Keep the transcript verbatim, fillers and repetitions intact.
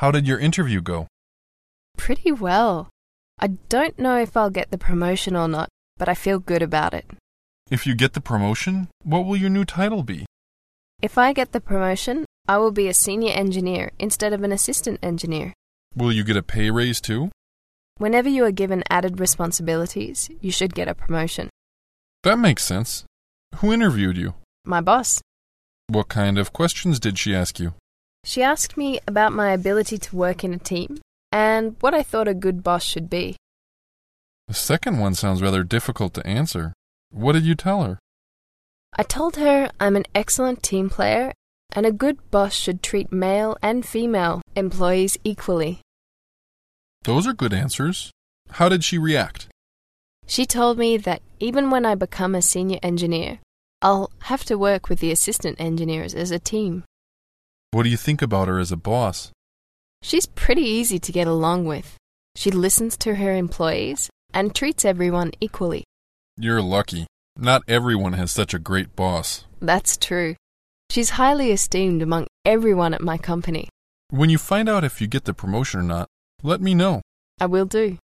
How did your interview go? Pretty well. I don't know if I'll get the promotion or not, but I feel good about it. If you get the promotion, what will your new title be? If I get the promotion, I will be a senior engineer instead of an assistant engineer. Will you get a pay raise too? Whenever you are given added responsibilities, you should get a promotion. That makes sense. Who interviewed you? My boss. What kind of questions did she ask you? She asked me about my ability to work in a team and what I thought a good boss should be. The second one sounds rather difficult to answer. What did you tell her? I told her I'm an excellent team player and a good boss should treat male and female employees equally. Those are good answers. How did she react? She told me that even when I become a senior engineer, I'll have to work with the assistant engineers as a team. What do you think about her as a boss? She's pretty easy to get along with. She listens to her employees and treats everyone equally. You're lucky. Not everyone has such a great boss. That's true. She's highly esteemed among everyone at my company. When you find out if you get the promotion or not, let me know. I will do.